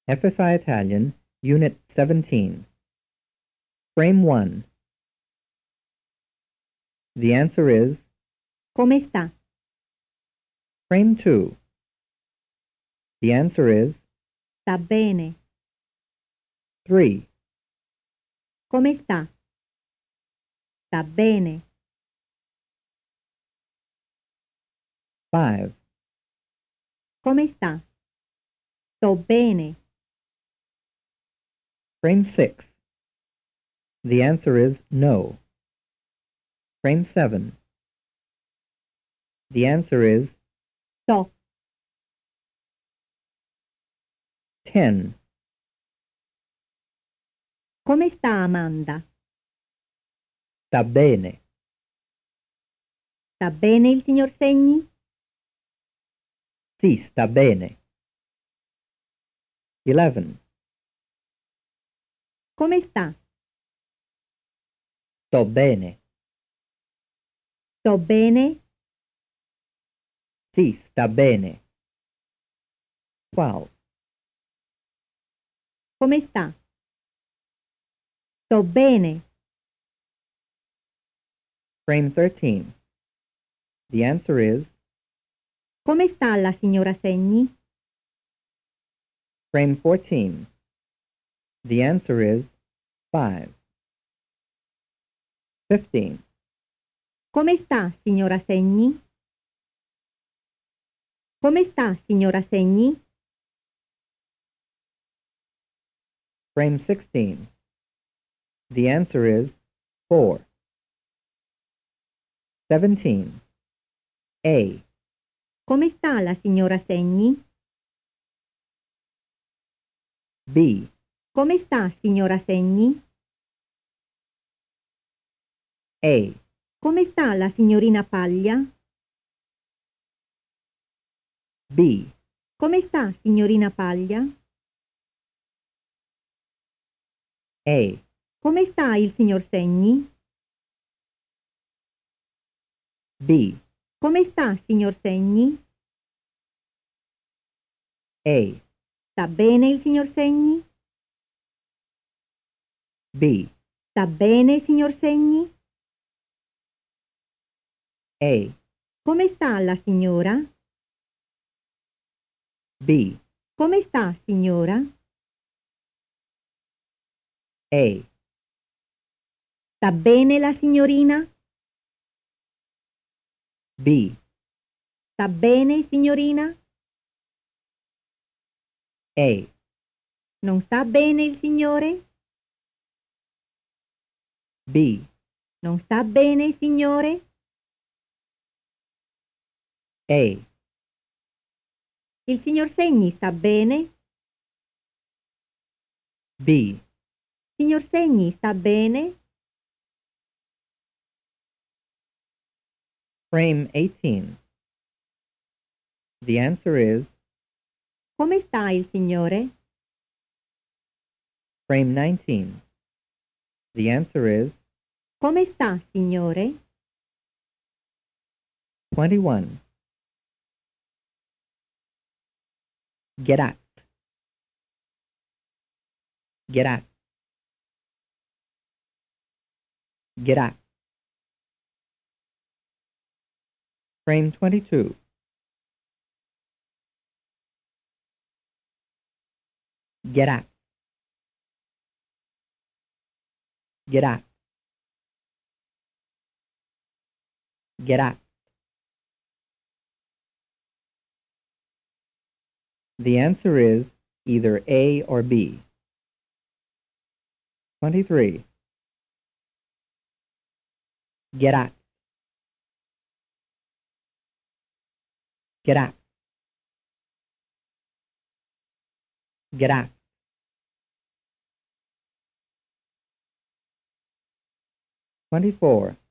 FSI Italian, Unit 17. Frame 1. The answer is Come sta? Frame 2. The answer is Sta bene. 3. Come sta? Sta bene. 5. Come sta? Sto bene. Frame 6. The answer is no. Frame 7. The answer is Sto. 10. Come sta Amanda? Sta bene. Sta bene il signor Segni? Sì, sta bene. 11. Come sta? Sto bene. Sto bene? Sì, sta bene. 12. Come sta? Sto bene. Frame 13. The answer is Come sta la signora Segni? Frame 14. The answer is 5. 15. Come sta signora Segni? Come sta signora Segni? Frame 16. The answer is 4. 17. A. Come sta la signora Segni? B. Come sta signora Segni? A. Come sta la signorina Paglia? B. Come sta signorina Paglia? A. Come sta il signor Segni? B. Come sta signor Segni? A. Sta bene il signor Segni? B. Sta bene signor Segni? A. Come sta la signora? B. Come sta signora? A. Sta bene la signorina? B. Sta bene signorina? A. Non sta bene il signore? B. Non sta bene signore? A. Il signor Segni sta bene? B. Signor Segni sta bene? Frame 18. The answer is Come sta il signore? Frame 19. The answer is Come sta signore? 21. Get at. Get at. Get at. Frame 22. Get at. Get at. Get at. The answer is either A or B. 23. Get at. Get at. Get at. 24.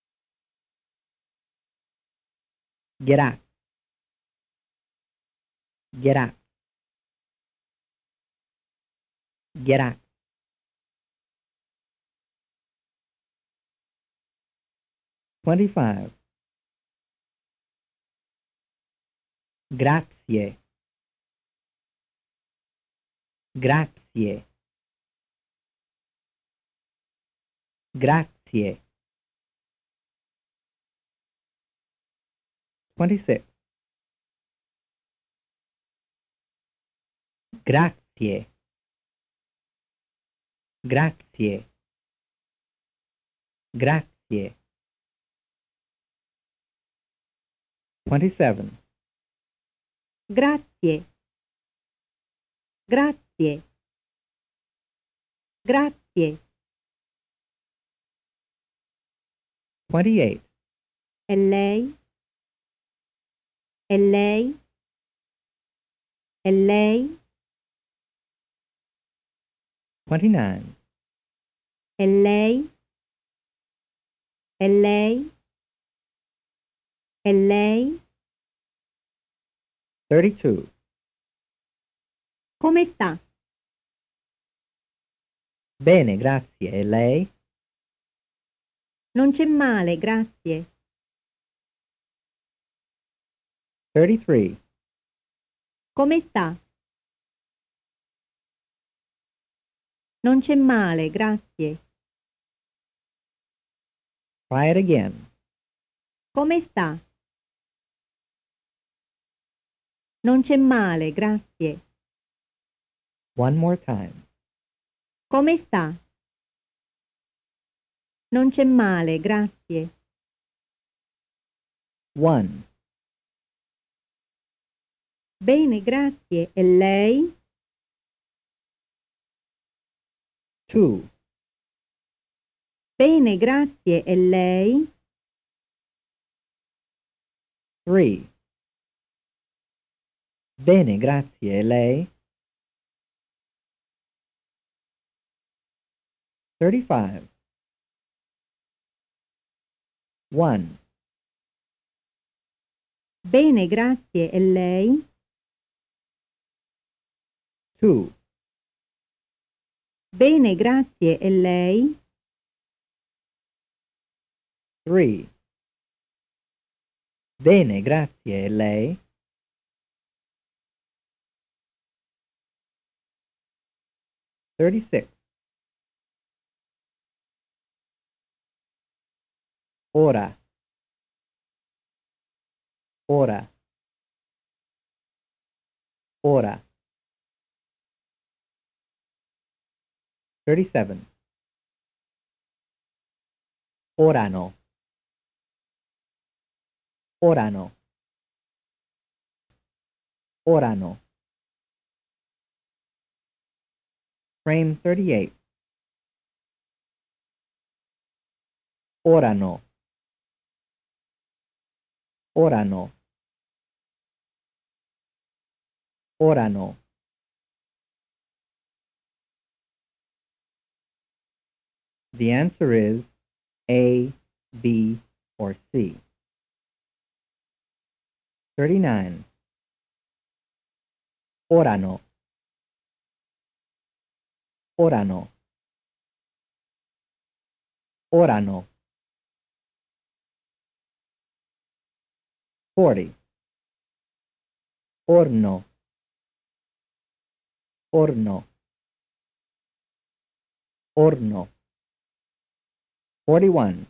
Get at. Get at. Get at. 25. Grazie. Grazie. Grazie. 26. Grazie. Grazie. Grazie. 27. Grazie. Grazie. Grazie. 28. E lei? E lei? E lei? 29. E lei? E lei? E lei? 32. Come sta? Bene, grazie. E lei? Non c'è male, grazie. 33. Come sta? Non c'è male, grazie. Try it again. Come sta? Non c'è male, grazie. One more time. Come sta? Non c'è male, grazie. 1. Bene, grazie. E lei? 2. Bene, grazie. E lei? 3. Bene, grazie. E lei? 35. 1. Bene, grazie. E lei? 2. Bene, grazie. E lei? 3. Bene, grazie. E lei? 36. Ora. Ora. Ora. 37. Orano. Orano. Orano. Frame 38. Orano. Orano. Orano. The answer is A, B, or C. 39. Orano. Orano. Orano. 40. Orno. Orno. Orno. 41.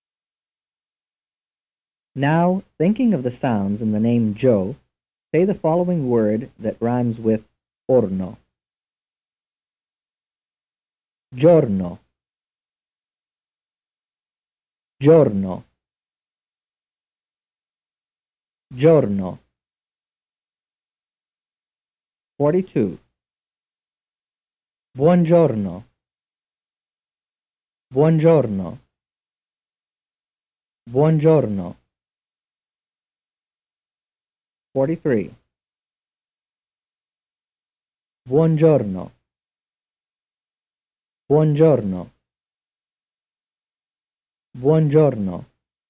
Now, thinking of the sounds in the name Joe, say the following word that rhymes with orno. Giorno. Giorno. Giorno. 42. Buongiorno. Buongiorno. Buongiorno. 43. Buongiorno. Buongiorno. Buongiorno.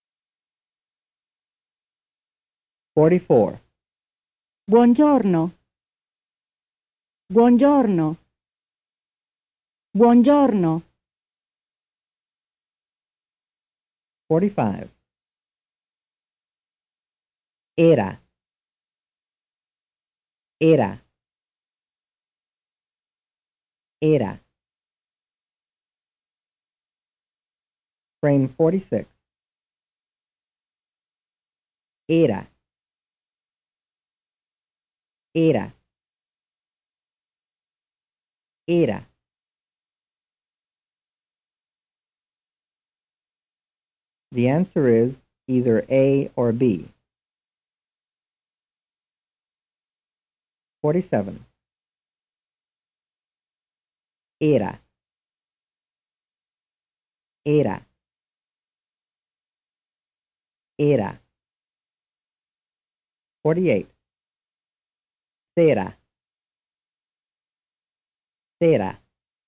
44. Buongiorno. Buongiorno. Buongiorno. 45. Era. Era. Era. Frame 46. Era. Era. Era. The answer is either A or B. 47. Era. Era. Era. 48. Sera. Sera.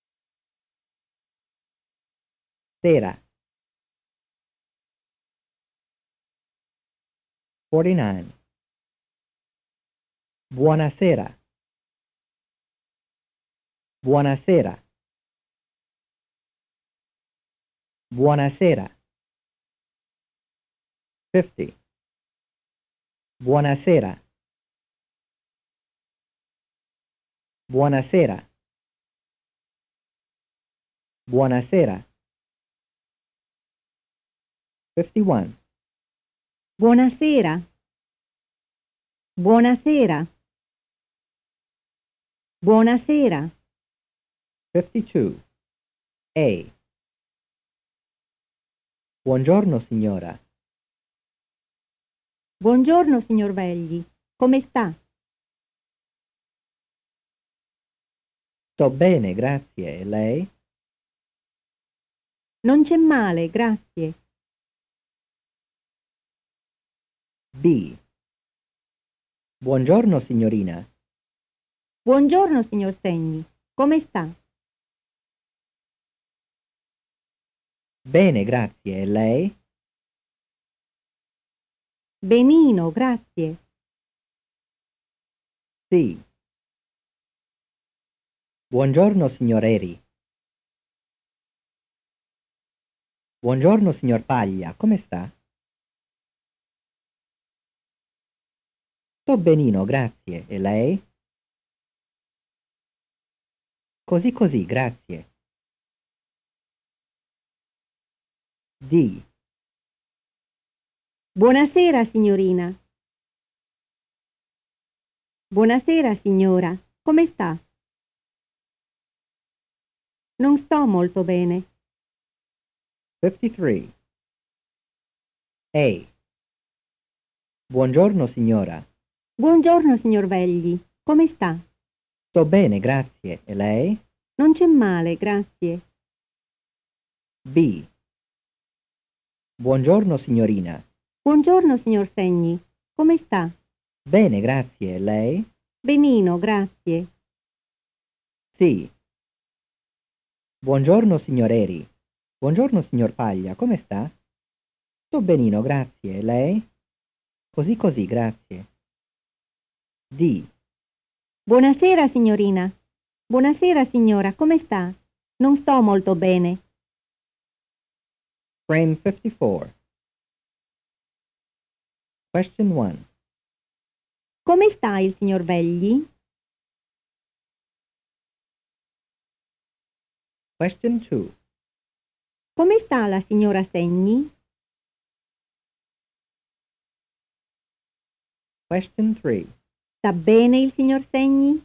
Sera. 49. Buonasera. Buonasera. Buonasera. 50. Buonasera. Buonasera. Buonasera. 51. Buonasera. Buonasera. Buonasera. 52. A. Buongiorno signora. Buongiorno, signor Vegli. Come sta? Sto bene, grazie. E lei? Non c'è male, grazie. B. Buongiorno signorina. Buongiorno, signor Segni. Come sta? Bene, grazie. E lei? Benino, grazie. C. Buongiorno signor Eri. Buongiorno signor Paglia, come sta? Sto benino, grazie. E lei? Così così, grazie. D. Buonasera, signorina. Buonasera, signora. Come sta? Non sto molto bene. 53. A. Buongiorno signora. Buongiorno, signor Vegli. Come sta? Sto bene, grazie. E lei? Non c'è male, grazie. B. Buongiorno signorina. Buongiorno, signor Segni. Come sta? Bene, grazie. E lei? Benino, grazie. C. Buongiorno signor Eri. Buongiorno signor Paglia, come sta? Sto benino, grazie. E lei? Così così, grazie. D. Buonasera, signorina. Buonasera, signora. Come sta? Non sto molto bene. Frame 54. Question 1. Come sta il signor Vegli? Question 2. Come sta la signora Segni? Question 3. Sta bene il signor Segni?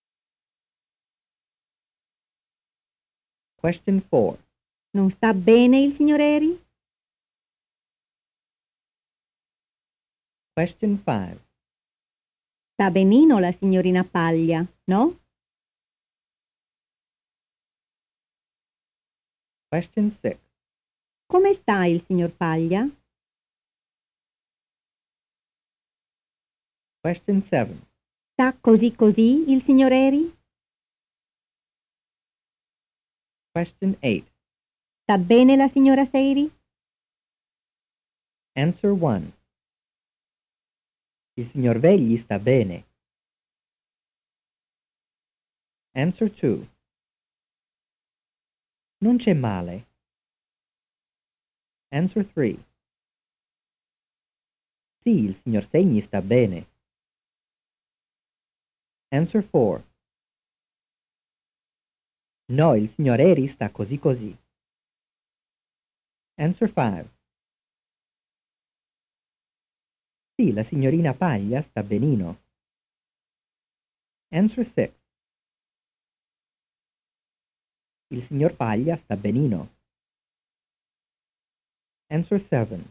Question 4. Non sta bene il signor Eri? Question 5. Sta benino la signorina Paglia, no? Question 6. Come sta il signor Paglia? Question 7. Sta così così il signor Eri? Question 8. Sta bene la signora Seiri? Answer 1. Il signor Vegli sta bene. Answer 2. Non c'è male. Answer 3. Sì, il signor Segni sta bene. Answer 4. No, il signor Eri sta così così. Answer 5. Sì, la signorina Paglia sta benino. Answer 6. Il signor Paglia sta benino. Answer 7.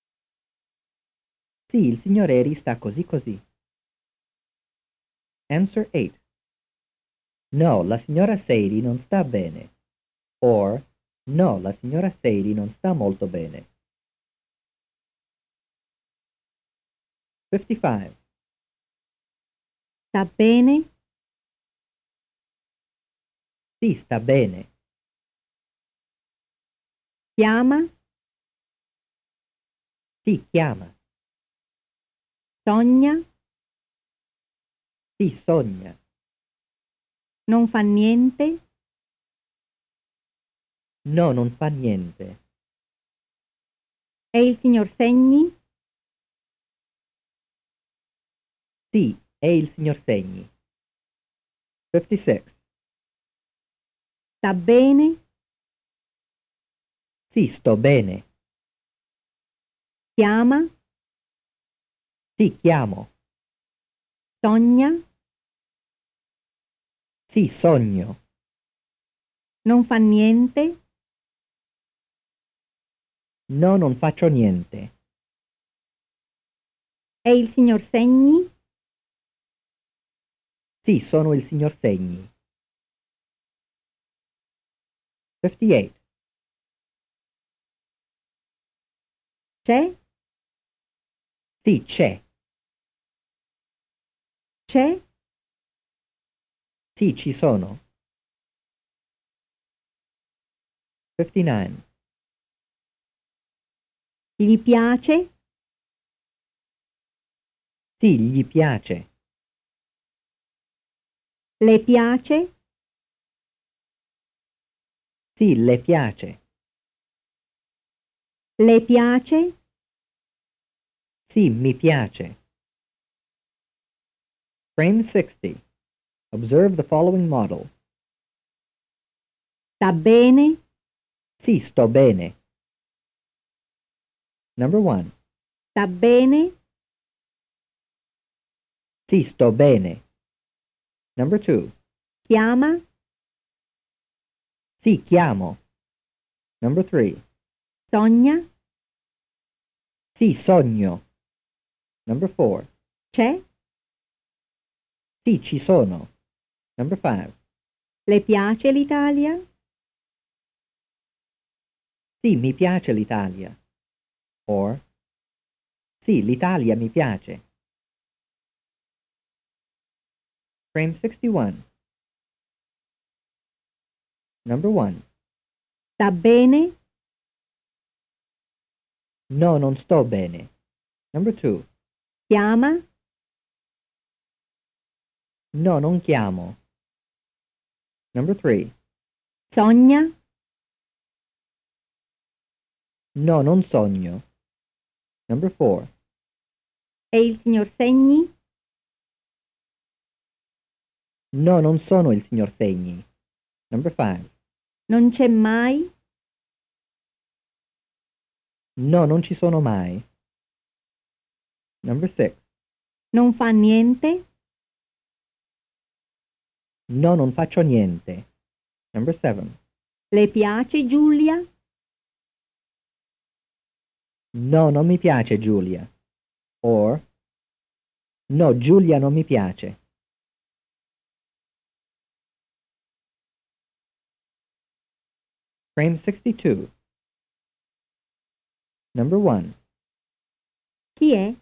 Sì, il signor Eri sta così così. Answer 8. No, la signora Sadie non sta bene. Or, no, la signora Sadie non sta molto bene. 55. Sta bene? Sì, sta bene. Chiama? Sì, chiama. Sogna? Sì, sogna. Non fa niente? No, non fa niente. È il signor Segni? Sì, è il signor Segni. 56. Sta bene? Sì, sto bene. Chiama? Sì, chiamo. Sogna? Sì, sogno. Non fa niente? No, non faccio niente. È il signor Segni? Sì, sono il signor Segni. 58. C'è? Sì, c'è. C'è? Sì, ci sono. 59. Gli piace? Sì, gli piace. Le piace? Sì, le piace. Le piace? Sì, mi piace. Frame 60. Observe the following model. Sta bene? Sì, sto bene. Number 1. Sta bene? Sì, sto bene. Number 2. Chiama? Sì, chiamo. Number 3. Sogna? Sì, sogno. Number 4. C'è? Sì, ci sono. Number 5. Le piace l'Italia? Sì, mi piace l'Italia. Or, sì, l'Italia mi piace. Frame 61. Number 1. Sta bene? No, non sto bene. Number 2. Chiama? No, non chiamo. Number 3. Sogna? No, non sogno. Number 4. È il signor Segni? No, non sono il signor Segni. Number 5. Non c'è mai? No, non ci sono mai. Number 6. Non fa niente? No, non faccio niente. Number 7. Le piace Giulia? No, non mi piace Giulia. Or, no, Giulia non mi piace. Frame 62. Number 1. Chi è?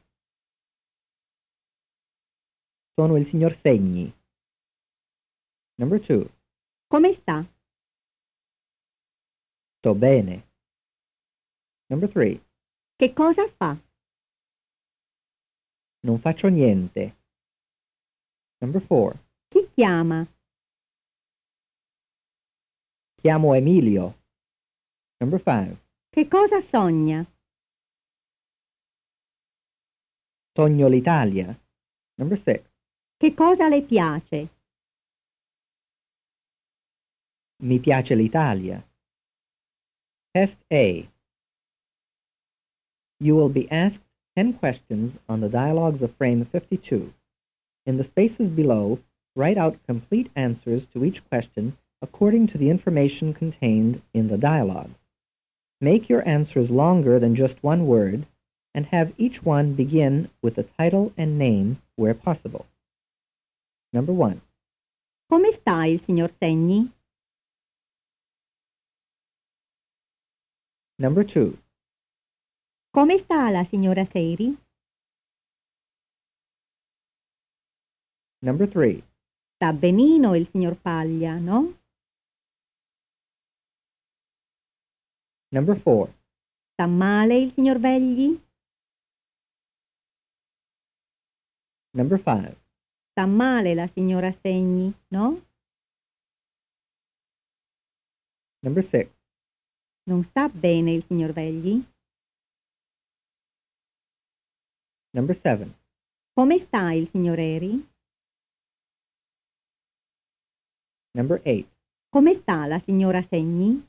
Sono il signor Segni. Number 2. Come sta? Sto bene. Number 3. Che cosa fa? Non faccio niente. Number 4. Chi chiama? Chiamo Emilio. Number 5. Che cosa sogna? Sogno l'Italia. Number 6. Che cosa le piace? Mi piace l'Italia. Test A. You will be asked 10 questions on the dialogues of frame 52. In the spaces below, write out complete answers to each question according to the information contained in the dialogue. Make your answers longer than just one word, and have each one begin with the title and name where possible. Number 1. Come sta il signor Segni? Number 2. Come sta la signora Seri? Number 3. Sta benino il signor Paglia, no? Number 4. Sta male il signor Vegli? Number 5. Sta male la signora Segni, no? Number 6. Non sta bene il signor Vegli? Number 7. Come sta il signor Eri? Number 8. Come sta la signora Segni?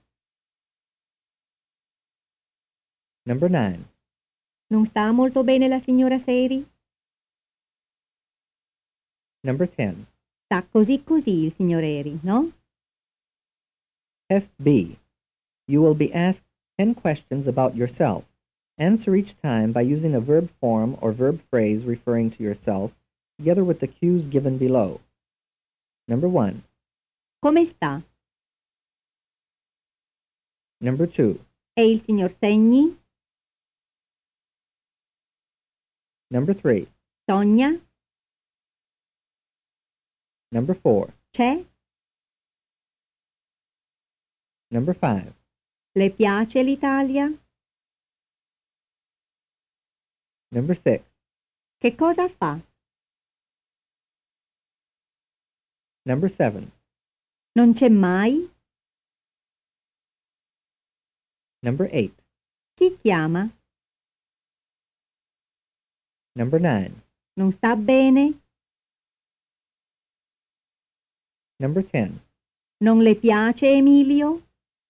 Number 9. Non sta molto bene la signora Seri? Number 10. Sta così così il signor Eri, no? Test B. You will be asked 10 questions about yourself. Answer each time by using a verb form or verb phrase referring to yourself, together with the cues given below. Number 1. Come sta? Number 2. E il signor Segni? Number 3. Sonia? Number 4. C'è? Number 5. Le piace l'Italia? Number 6. Che cosa fa? Number 7. Non c'è mai? Number 8. Chi chiama? Number 9. Non sta bene? Number 10. Non le piace Emilio?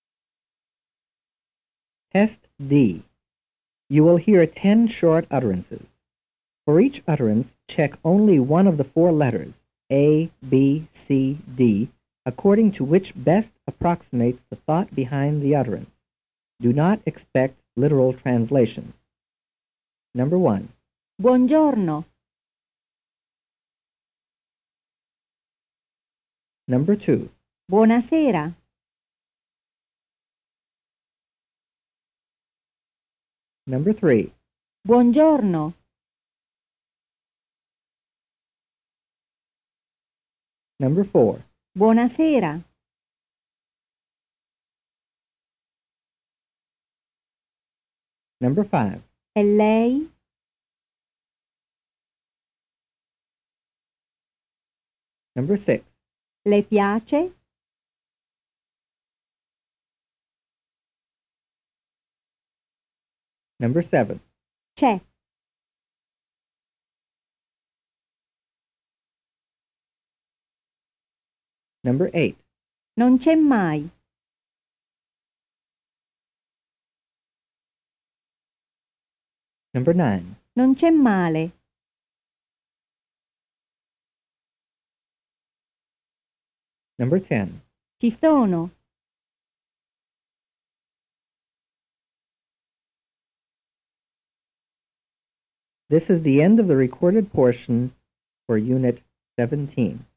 Test D. You will hear 10 short utterances. For each utterance, check only one of the 4 letters, A, B, C, D, according to which best approximates the thought behind the utterance. Do not expect literal translations. Number 1. Buongiorno. Number 2. Buonasera. Number 3. Buongiorno. Number 4. Buonasera. Number 5. E lei? Number 6. Le piace? Number 7. C'è. Number 8. Non c'è mai. Number 9. Non c'è male. Number 10. Ci sono. This is the end of the recorded portion for Unit 17.